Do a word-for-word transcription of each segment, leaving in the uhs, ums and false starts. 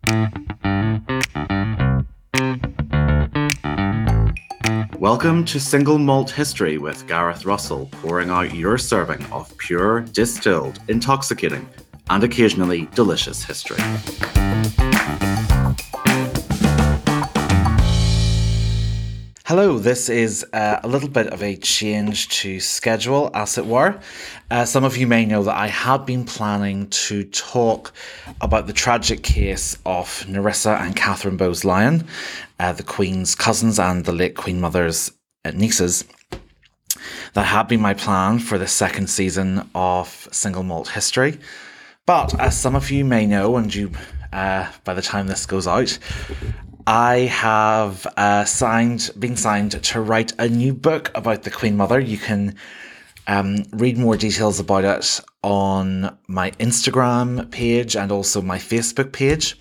Welcome to Single Malt History with Gareth Russell, pouring out your serving of pure, distilled, intoxicating, and occasionally delicious history. Hello, this is uh, a little bit of a change to schedule, as it were. Uh, some of you may know that I had been planning to talk about the tragic case of Nerissa and Catherine Bowes-Lyon, uh, the Queen's cousins and the late Queen Mother's uh, nieces. That had been my plan for the second season of Single Malt History. But as some of you may know, and you, uh, by the time this goes out, I have uh, signed, been signed to write a new book about the Queen Mother. You can um, read more details about it on my Instagram page and also my Facebook page.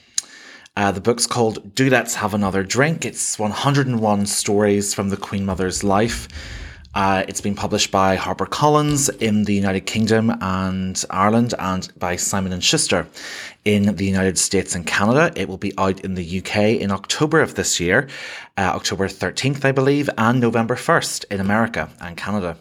Uh, the book's called Do Let's Have Another Drink. It's one hundred and one stories from the Queen Mother's life. Uh, it's been published by HarperCollins in the United Kingdom and Ireland, and by Simon and Schuster in the United States and Canada. It will be out in the U K in October of this year, uh, October thirteenth, I believe, and November first in America and Canada.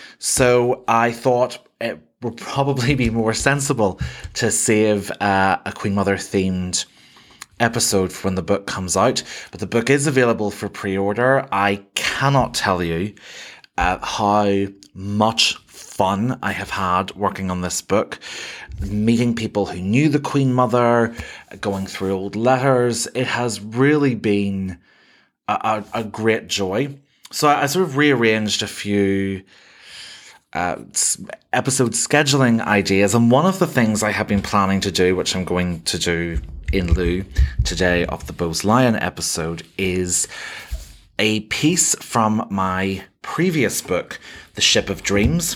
So I thought it would probably be more sensible to save uh, a Queen Mother themed episode for when the book comes out. But the book is available for pre-order. I cannot tell you Uh, how much fun I have had working on this book, meeting people who knew the Queen Mother, going through old letters. It has really been a, a, a great joy. So I, I sort of rearranged a few uh, episode scheduling ideas, and one of the things I have been planning to do, which I'm going to do in lieu today of the Bowes-Lyon episode, is a piece from my previous book, The Ship of Dreams,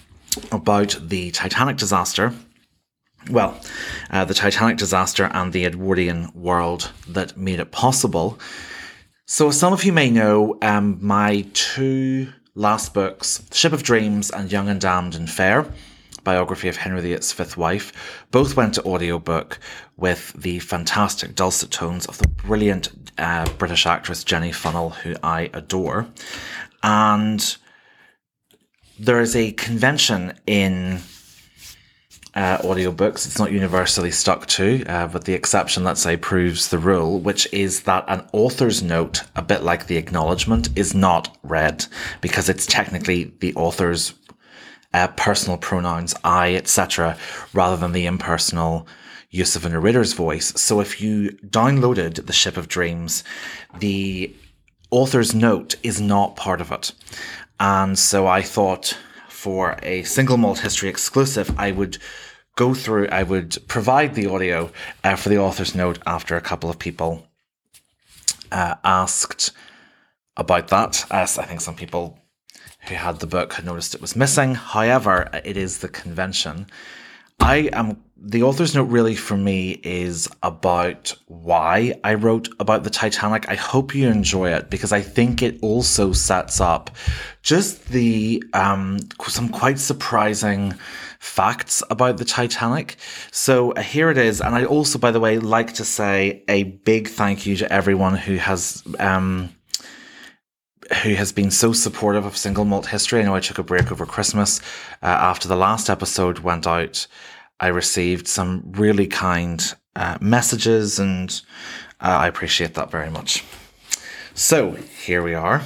about the Titanic disaster. Well, uh, the Titanic disaster and the Edwardian world that made it possible. So as some of you may know, um, my two last books, The Ship of Dreams and Young and Damned and Fair, biography of Henry the Eighth's fifth wife, both went to audiobook with the fantastic dulcet tones of the brilliant uh, British actress Jenny Funnell, who I adore. And there is a convention in uh, audiobooks, it's not universally stuck to, uh, but the exception, let's say, proves the rule, which is that an author's note, a bit like the acknowledgement, is not read, because it's technically the author's uh, personal pronouns, I, et cetera, rather than the impersonal use of a narrator's voice. So if you downloaded The Ship of Dreams, the author's note is not part of it. And so I thought for a Single Malt History exclusive, I would go through, I would provide the audio uh, for the author's note after a couple of people uh, asked about that. As I think some people who had the book had noticed it was missing. However, it is the convention. I am, the author's note really for me is about why I wrote about the Titanic. I hope you enjoy it, because I think it also sets up just the, um, some quite surprising facts about the Titanic. So uh, here it is. And I also, by the way, like to say a big thank you to everyone who has, um, who has been so supportive of Single Malt History. I know I took a break over Christmas. Uh, after the last episode went out, I received some really kind uh, messages, and uh, I appreciate that very much. So, here we are.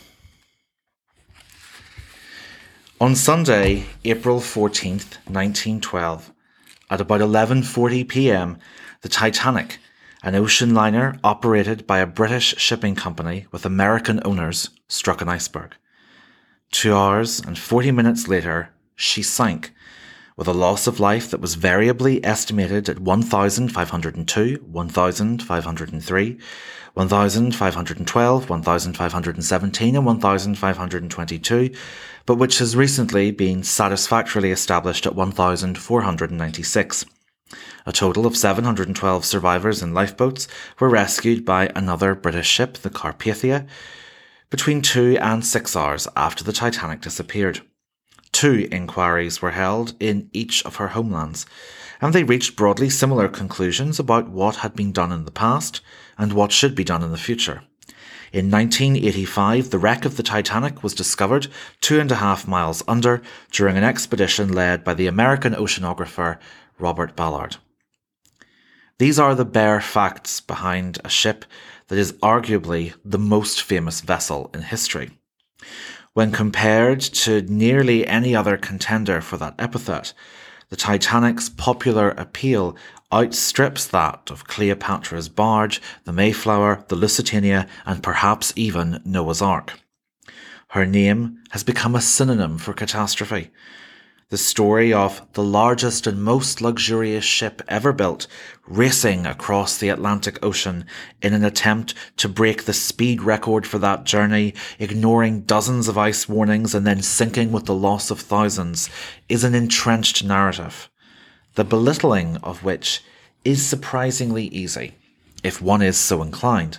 On Sunday, April fourteenth, nineteen twelve, at about eleven forty p.m, the Titanic, an ocean liner operated by a British shipping company with American owners, struck an iceberg. Two hours and forty minutes later, she sank, with a loss of life that was variably estimated at one thousand five hundred two, one thousand five hundred three, one thousand five hundred twelve, one thousand five hundred seventeen, and one thousand five hundred twenty-two, but which has recently been satisfactorily established at one thousand four hundred ninety-six. A total of seven hundred twelve survivors in lifeboats were rescued by another British ship, the Carpathia, between two and six hours after the Titanic disappeared. Two inquiries were held in each of her homelands, and they reached broadly similar conclusions about what had been done in the past and what should be done in the future. In nineteen eighty-five, the wreck of the Titanic was discovered two and a half miles under during an expedition led by the American oceanographer Robert Ballard. These are the bare facts behind a ship that is arguably the most famous vessel in history. When compared to nearly any other contender for that epithet, the Titanic's popular appeal outstrips that of Cleopatra's Barge, the Mayflower, the Lusitania, and perhaps even Noah's Ark. Her name has become a synonym for catastrophe. The story of the largest and most luxurious ship ever built racing across the Atlantic Ocean in an attempt to break the speed record for that journey, ignoring dozens of ice warnings and then sinking with the loss of thousands, is an entrenched narrative, the belittling of which is surprisingly easy, if one is so inclined.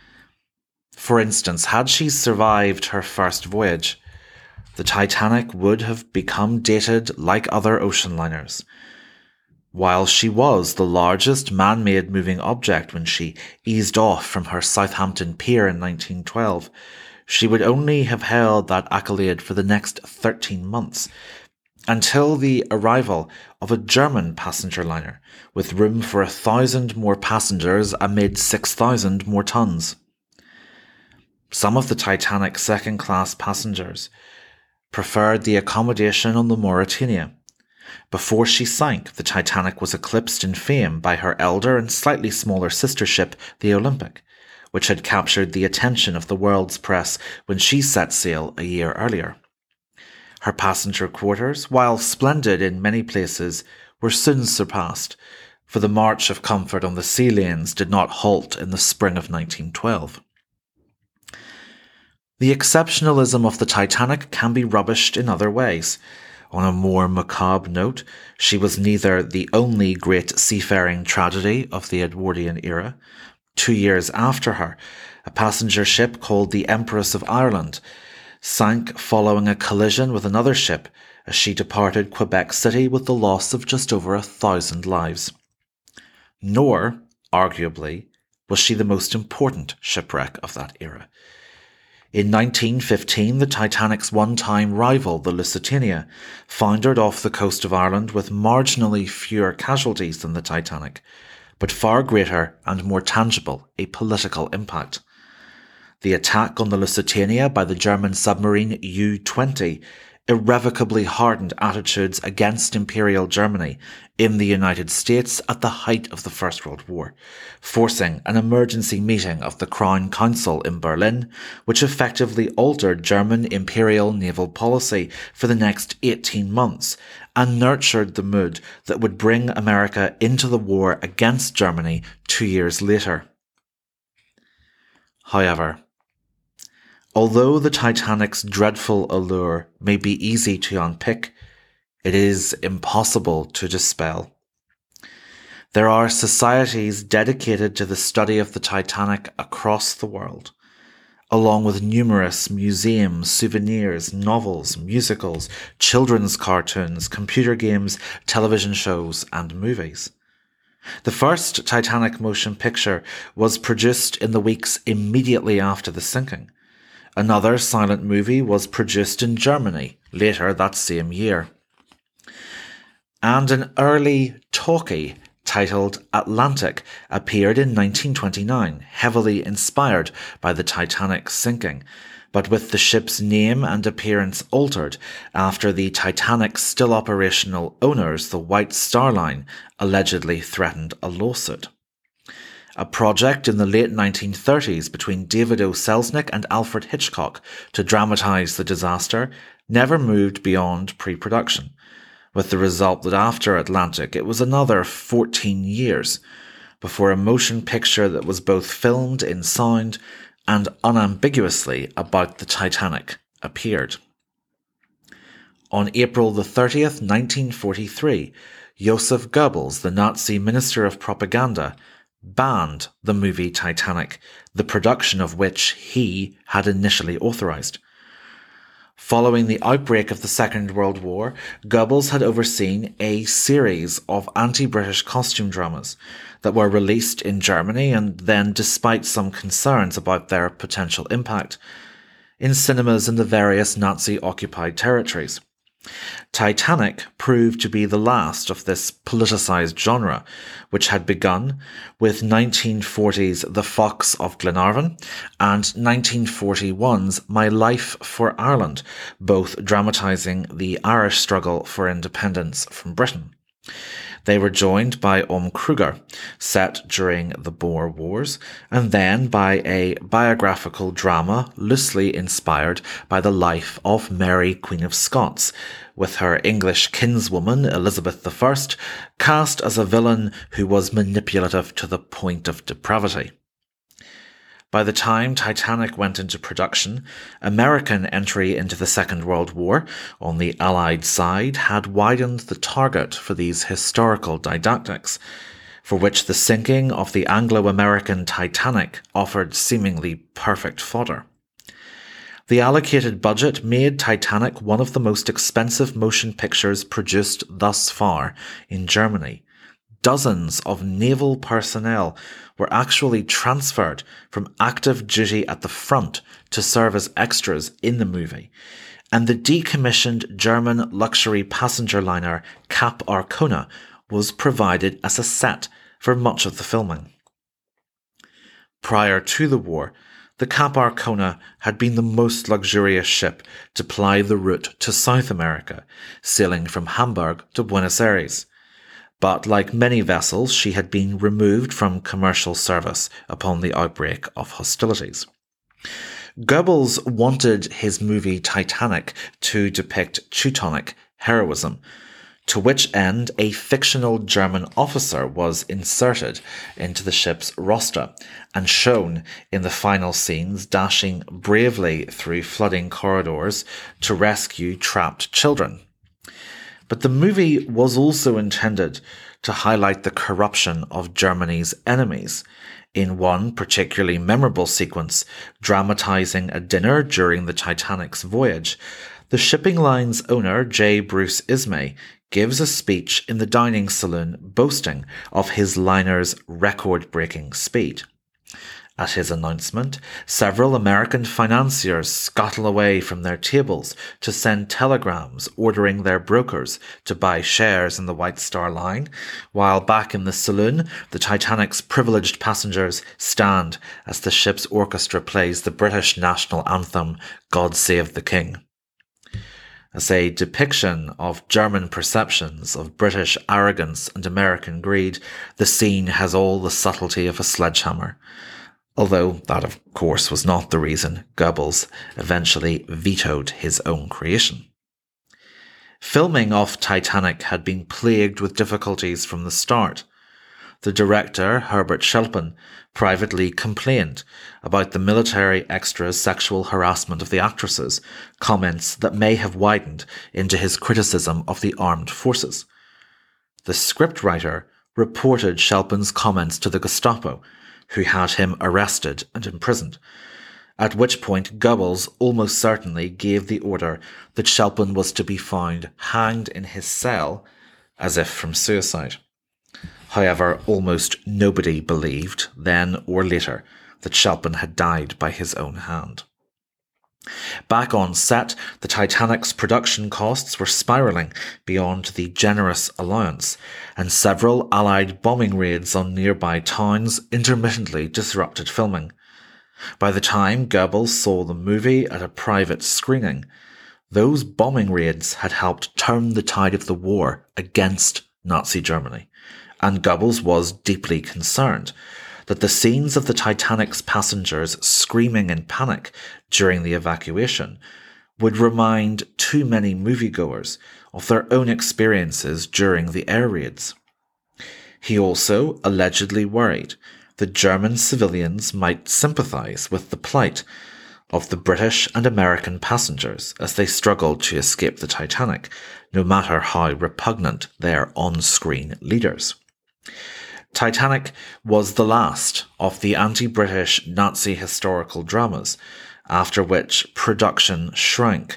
For instance, had she survived her first voyage, the Titanic would have become dated like other ocean liners. While she was the largest man-made moving object when she eased off from her Southampton pier in nineteen twelve, she would only have held that accolade for the next thirteen months, until the arrival of a German passenger liner with room for a thousand more passengers amid six thousand more tons. Some of the Titanic's second-class passengers preferred the accommodation on the Mauretania. Before she sank, the Titanic was eclipsed in fame by her elder and slightly smaller sister ship, the Olympic, which had captured the attention of the world's press when she set sail a year earlier. Her passenger quarters, while splendid in many places, were soon surpassed, for the march of comfort on the sea lanes did not halt in the spring of nineteen twelve. The exceptionalism of the Titanic can be rubbished in other ways. On a more macabre note, she was neither the only great seafaring tragedy of the Edwardian era. Two years after her, a passenger ship called the Empress of Ireland sank following a collision with another ship as she departed Quebec City with the loss of just over a thousand lives. Nor, arguably, was she the most important shipwreck of that era. In nineteen fifteen, the Titanic's one-time rival, the Lusitania, foundered off the coast of Ireland with marginally fewer casualties than the Titanic, but far greater and more tangible a political impact. The attack on the Lusitania by the German submarine U twenty irrevocably hardened attitudes against Imperial Germany in the United States at the height of the First World War, forcing an emergency meeting of the Crown Council in Berlin, which effectively altered German imperial naval policy for the next eighteen months and nurtured the mood that would bring America into the war against Germany two years later. However, although the Titanic's dreadful allure may be easy to unpick, it is impossible to dispel. There are societies dedicated to the study of the Titanic across the world, along with numerous museums, souvenirs, novels, musicals, children's cartoons, computer games, television shows, and movies. The first Titanic motion picture was produced in the weeks immediately after the sinking. Another silent movie was produced in Germany later that same year. And an early talkie titled Atlantic appeared in nineteen twenty-nine, heavily inspired by the Titanic's sinking, but with the ship's name and appearance altered after the Titanic's still operational owners, the White Star Line, allegedly threatened a lawsuit. A project in the late nineteen thirties between David O. Selznick and Alfred Hitchcock to dramatise the disaster never moved beyond pre-production, with the result that after Atlantic it was another fourteen years before a motion picture that was both filmed in sound and unambiguously about the Titanic appeared. On April the thirtieth, nineteen forty-three, Joseph Goebbels, the Nazi Minister of Propaganda, banned the movie Titanic, the production of which he had initially authorized. Following the outbreak of the Second World War, Goebbels had overseen a series of anti-British costume dramas that were released in Germany and then, despite some concerns about their potential impact, in cinemas in the various Nazi-occupied territories. Titanic proved to be the last of this politicized genre, which had begun with nineteen forty's The Fox of Glenarvan and nineteen forty-one's My Life for Ireland, both dramatizing the Irish struggle for independence from Britain. They were joined by Om Kruger, set during the Boer Wars, and then by a biographical drama loosely inspired by the life of Mary, Queen of Scots, with her English kinswoman Elizabeth the First cast as a villain who was manipulative to the point of depravity. By the time Titanic went into production, American entry into the Second World War on the Allied side had widened the target for these historical didactics, for which the sinking of the Anglo-American Titanic offered seemingly perfect fodder. The allocated budget made Titanic one of the most expensive motion pictures produced thus far in Germany. Dozens of naval personnel were actually transferred from active duty at the front to serve as extras in the movie, and the decommissioned German luxury passenger liner Cap Arcona was provided as a set for much of the filming. Prior to the war, the Cap Arcona had been the most luxurious ship to ply the route to South America, sailing from Hamburg to Buenos Aires. But like many vessels, she had been removed from commercial service upon the outbreak of hostilities. Goebbels wanted his movie Titanic to depict Teutonic heroism, to which end a fictional German officer was inserted into the ship's roster and shown in the final scenes dashing bravely through flooding corridors to rescue trapped children. But the movie was also intended to highlight the corruption of Germany's enemies, in one particularly memorable sequence dramatizing a dinner during the Titanic's voyage. The shipping line's owner, J. Bruce Ismay, gives a speech in the dining saloon boasting of his liner's record-breaking speed. At his announcement, several American financiers scuttle away from their tables to send telegrams ordering their brokers to buy shares in the White Star Line, while back in the saloon, the Titanic's privileged passengers stand as the ship's orchestra plays the British national anthem, God Save the King. As a depiction of German perceptions of British arrogance and American greed, the scene has all the subtlety of a sledgehammer. Although that, of course, was not the reason Goebbels eventually vetoed his own creation. Filming of Titanic had been plagued with difficulties from the start. The director, Herbert Schelpen, privately complained about the military extras' sexual harassment of the actresses, comments that may have widened into his criticism of the armed forces. The scriptwriter reported Schelpen's comments to the Gestapo, who had him arrested and imprisoned, at which point Goebbels almost certainly gave the order that Schelpen was to be found hanged in his cell, as if from suicide. However, almost nobody believed, then or later, that Schelpen had died by his own hand. Back on set, the Titanic's production costs were spiralling beyond the generous allowance, and several Allied bombing raids on nearby towns intermittently disrupted filming. By the time Goebbels saw the movie at a private screening, those bombing raids had helped turn the tide of the war against Nazi Germany, and Goebbels was deeply concerned that the scenes of the Titanic's passengers screaming in panic during the evacuation would remind too many moviegoers of their own experiences during the air raids. He also allegedly worried that German civilians might sympathize with the plight of the British and American passengers as they struggled to escape the Titanic, no matter how repugnant their on-screen leaders. Titanic was the last of the anti-British Nazi historical dramas, after which production shrank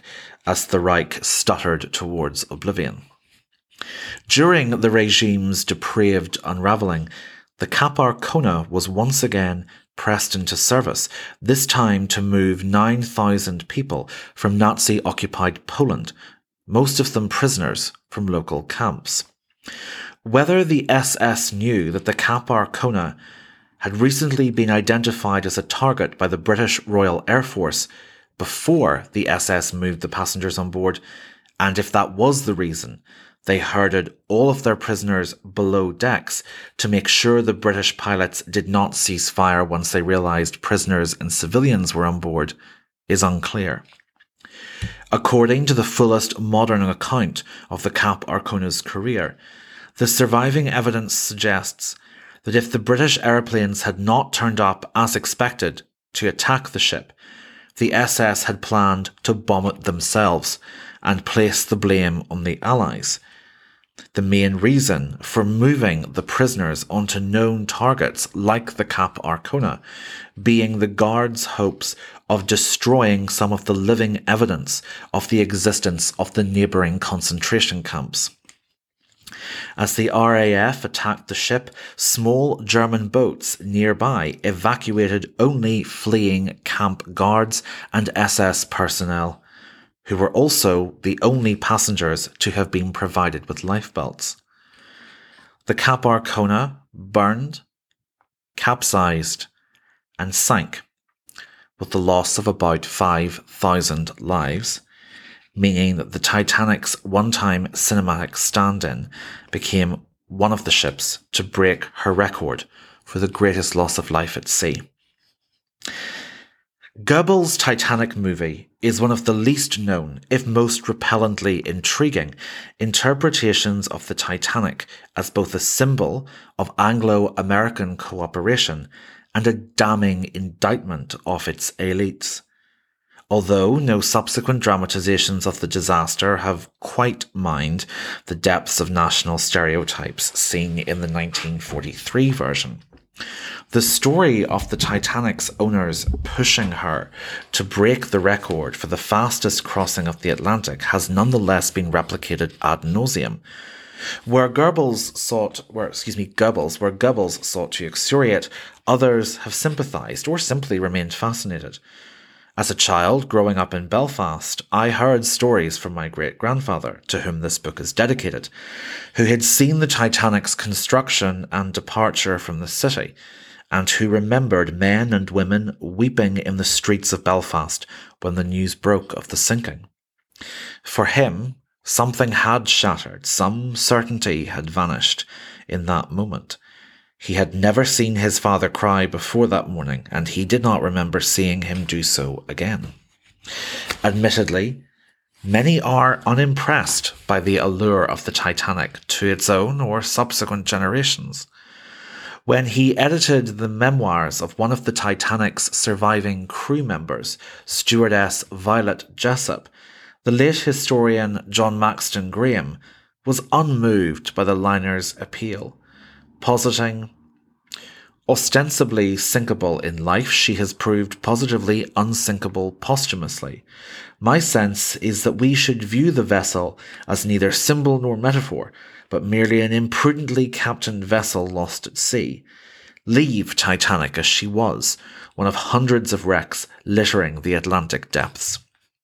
as the Reich stuttered towards oblivion. During the regime's depraved unravelling, the Cap Arcona was once again pressed into service, this time to move nine thousand people from Nazi-occupied Poland, most of them prisoners from local camps. Whether the S S knew that the Cap Arcona had recently been identified as a target by the British Royal Air Force before the S S moved the passengers on board, and if that was the reason they herded all of their prisoners below decks to make sure the British pilots did not cease fire once they realised prisoners and civilians were on board, is unclear. According to the fullest modern account of the Cap Arcona's career, the surviving evidence suggests that if the British aeroplanes had not turned up as expected to attack the ship, the S S had planned to bomb it themselves and place the blame on the Allies. The main reason for moving the prisoners onto known targets like the Cap Arcona being the Guards' hopes of destroying some of the living evidence of the existence of the neighbouring concentration camps. As the R A F attacked the ship, small German boats nearby evacuated only fleeing camp guards and S S personnel, who were also the only passengers to have been provided with lifebelts. The Cap Arcona burned, capsized, and sank, with the loss of about five thousand lives, meaning that the Titanic's one-time cinematic stand-in became one of the ships to break her record for the greatest loss of life at sea. Goebbels' Titanic movie is one of the least known, if most repellently intriguing, interpretations of the Titanic as both a symbol of Anglo-American cooperation and a damning indictment of its elites. Although no subsequent dramatizations of the disaster have quite mined the depths of national stereotypes seen in the nineteen forty-three version. The story of the Titanic's owners pushing her to break the record for the fastest crossing of the Atlantic has nonetheless been replicated ad nauseum. Where Goebbels sought, where excuse me, Goebbels, where Goebbels sought to excoriate, others have sympathised or simply remained fascinated. As a child growing up in Belfast, I heard stories from my great-grandfather, to whom this book is dedicated, who had seen the Titanic's construction and departure from the city, and who remembered men and women weeping in the streets of Belfast when the news broke of the sinking. For him, something had shattered, some certainty had vanished in that moment. He had never seen his father cry before that morning, and he did not remember seeing him do so again. Admittedly, many are unimpressed by the allure of the Titanic to its own or subsequent generations. When he edited the memoirs of one of the Titanic's surviving crew members, stewardess Violet Jessop, the late historian John Maxton Graham was unmoved by the liner's appeal, positing, ostensibly sinkable in life, she has proved positively unsinkable posthumously. My sense is that we should view the vessel as neither symbol nor metaphor, but merely an imprudently captained vessel lost at sea. Leave Titanic as she was, one of hundreds of wrecks littering the Atlantic depths.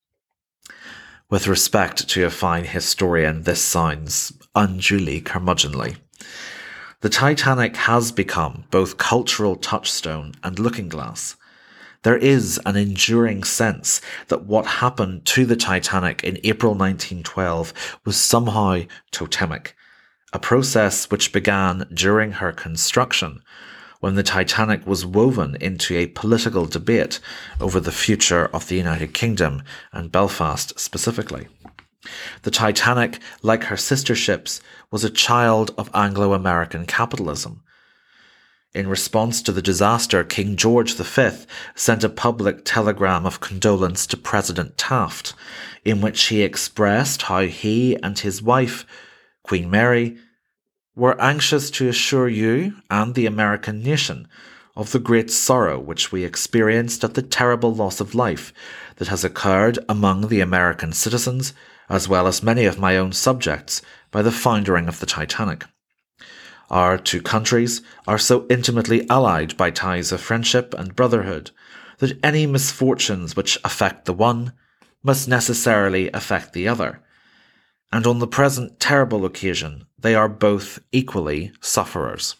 With respect to a fine historian, this sounds unduly curmudgeonly. The Titanic has become both cultural touchstone and looking glass. There is an enduring sense that what happened to the Titanic in April nineteen twelve was somehow totemic, a process which began during her construction, when the Titanic was woven into a political debate over the future of the United Kingdom and Belfast specifically. The Titanic, like her sister ships, was a child of Anglo-American capitalism. In response to the disaster, King George the Fifth sent a public telegram of condolence to President Taft, in which he expressed how he and his wife, Queen Mary, were anxious to assure you and the American nation of the great sorrow which we experienced at the terrible loss of life that has occurred among the American citizens, as well as many of my own subjects, by the foundering of the Titanic. Our two countries are so intimately allied by ties of friendship and brotherhood that any misfortunes which affect the one must necessarily affect the other, and on the present terrible occasion they are both equally sufferers.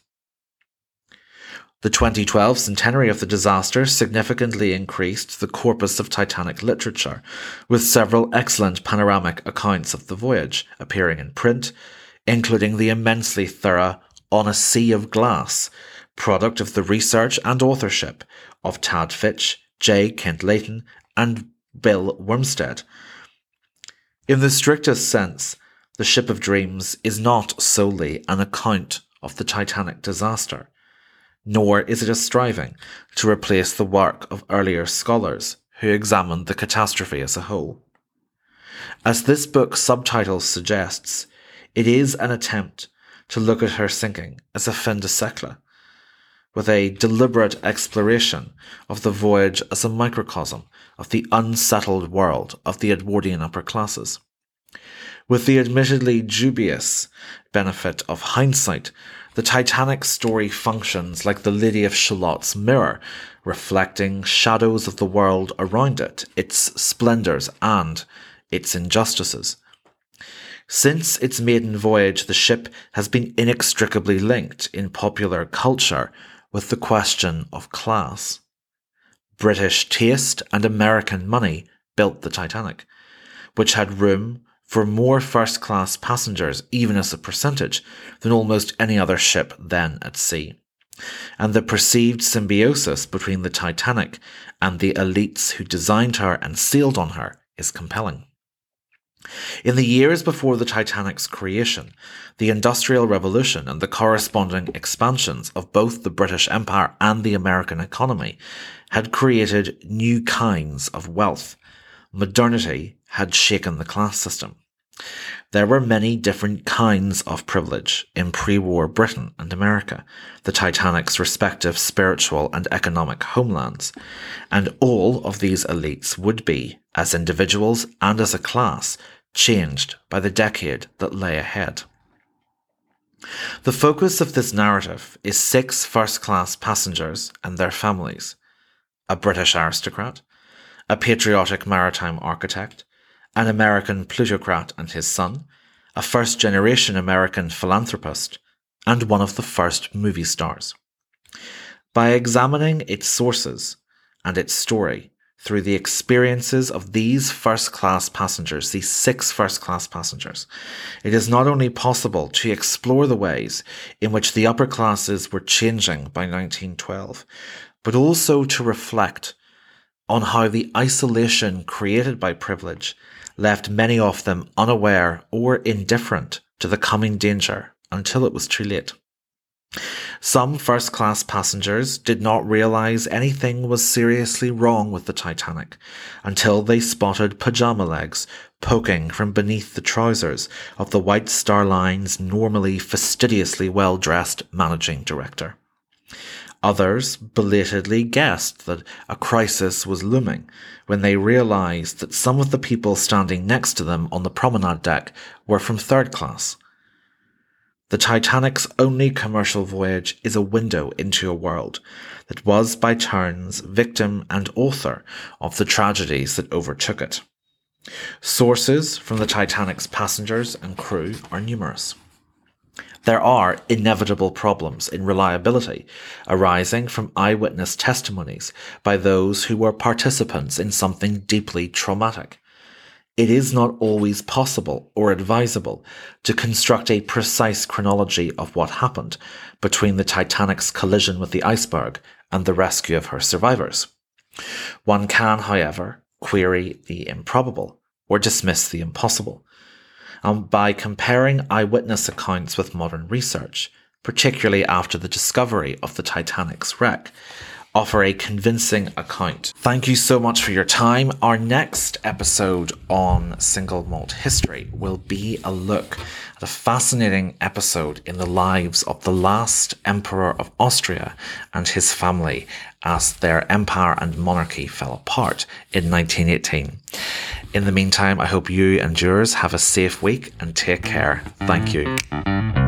The twenty twelve centenary of the disaster significantly increased the corpus of Titanic literature, with several excellent panoramic accounts of the voyage appearing in print, including the immensely thorough On a Sea of Glass, product of the research and authorship of Tad Fitch, J. Kent Layton, and Bill Wormstead. In the strictest sense, The Ship of Dreams is not solely an account of the Titanic disaster, nor is it a striving to replace the work of earlier scholars who examined the catastrophe as a whole. As this book's subtitle suggests, it is an attempt to look at her sinking as a fin de siècle, with a deliberate exploration of the voyage as a microcosm of the unsettled world of the Edwardian upper classes. With the admittedly dubious benefit of hindsight, the Titanic story functions like the Lady of Shalot's mirror, reflecting shadows of the world around it, its splendours and its injustices. Since its maiden voyage, the ship has been inextricably linked in popular culture with the question of class. British taste and American money built the Titanic, which had room for more first-class passengers, even as a percentage, than almost any other ship then at sea. And the perceived symbiosis between the Titanic and the elites who designed her and sailed on her is compelling. In the years before the Titanic's creation, the Industrial Revolution and the corresponding expansions of both the British Empire and the American economy had created new kinds of wealth. Modernity had shaken the class system. There were many different kinds of privilege in pre-war Britain and America, the Titanic's respective spiritual and economic homelands, and all of these elites would be, as individuals and as a class, changed by the decade that lay ahead. The focus of this narrative is six first-class passengers and their families: a British aristocrat, a patriotic maritime architect, an American plutocrat and his son, a first-generation American philanthropist, and one of the first movie stars. By examining its sources and its story through the experiences of these first-class passengers, these six first-class passengers, it is not only possible to explore the ways in which the upper classes were changing by nineteen twelve, but also to reflect on how the isolation created by privilege left many of them unaware or indifferent to the coming danger until it was too late. Some first-class passengers did not realize anything was seriously wrong with the Titanic until they spotted pajama legs poking from beneath the trousers of the White Star Line's normally fastidiously well-dressed managing director. Others belatedly guessed that a crisis was looming when they realized that some of the people standing next to them on the promenade deck were from third class. The Titanic's only commercial voyage is a window into a world that was by turns victim and author of the tragedies that overtook it. Sources from the Titanic's passengers and crew are numerous. There are inevitable problems in reliability arising from eyewitness testimonies by those who were participants in something deeply traumatic. It is not always possible or advisable to construct a precise chronology of what happened between the Titanic's collision with the iceberg and the rescue of her survivors. One can, however, query the improbable or dismiss the impossible. And by comparing eyewitness accounts with modern research, particularly after the discovery of the Titanic's wreck, offer a convincing account. Thank you so much for your time. Our next episode on single malt history will be a look at a fascinating episode in the lives of the last Emperor of Austria and his family as their empire and monarchy fell apart in nineteen eighteen. In the meantime, I hope you and yours have a safe week and take care. Thank you.